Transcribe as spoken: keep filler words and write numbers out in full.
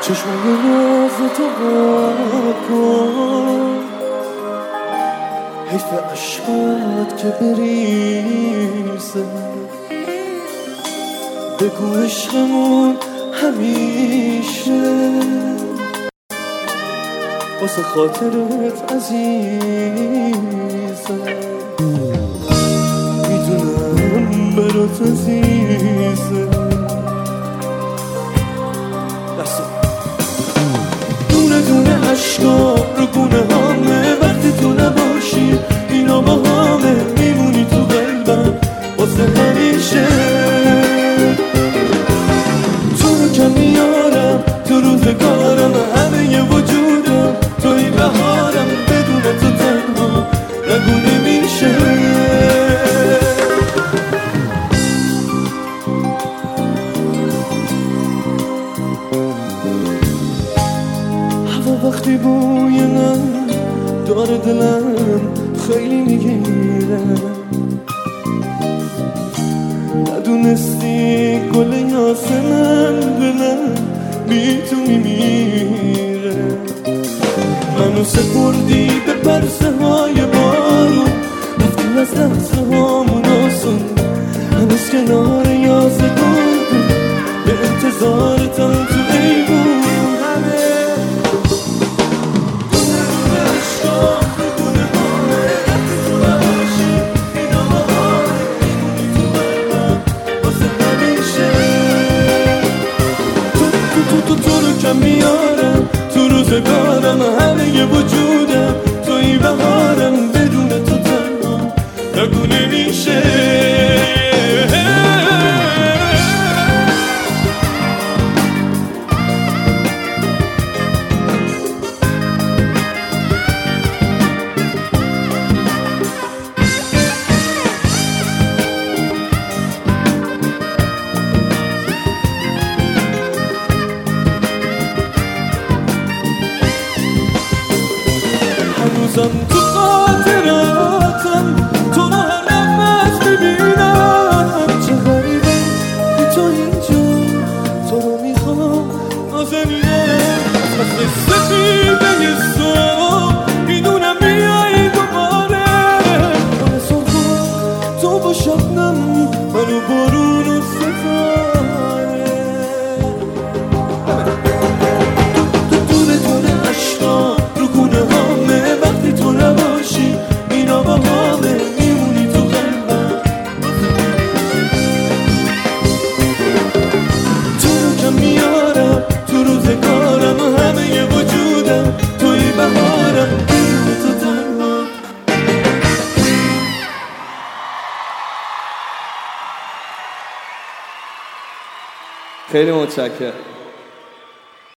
چشمای ناز تو با کن، حیف عشقات که بریزه. بگو عشقمون همیشه واسه خاطرت عزیزه. میدونم برات عزیزه. دونه دونه عشقا رو گونه هامه، وقتی تو نباشی اینا با همه، میمونی تو قلبم واسه همیشه. تو رو که میارم تو روزگارم، همه وجودم توی بهارم، بدون تو تنها نگو نمیشه. هوا وقتی بوی من داره دلم خیلی میگیره، ندونستی گل یاسمن دلم بی تو میمیره. منو سپردی به پرسه های بارون، رفتی از لحظه هامون آسون، هنوز کنار یازگان به انتظارتم تو ایوون. میارم تو روزگارم، همه وجودم توی بهارم، بدون تو تنها نگو نمیشه. هنوزم تو خاطراتم تو رو هر نفس میبینم. چه غریبه که تو اینجا، تو رو میخوام نازنینم. مثل سفیده صبح میدونم میای دوباره، من صبح تو با شبنم، منو بارون و ستاره. دونه دونه عشقا رو گونه هامه، وقتی تو نباشی اینا با همه، میمونی تو قلبم. تو رو که میارم تو روزگارم، همه وجودم توی بهارم، بدون تو تنها. خیلی متشکرم.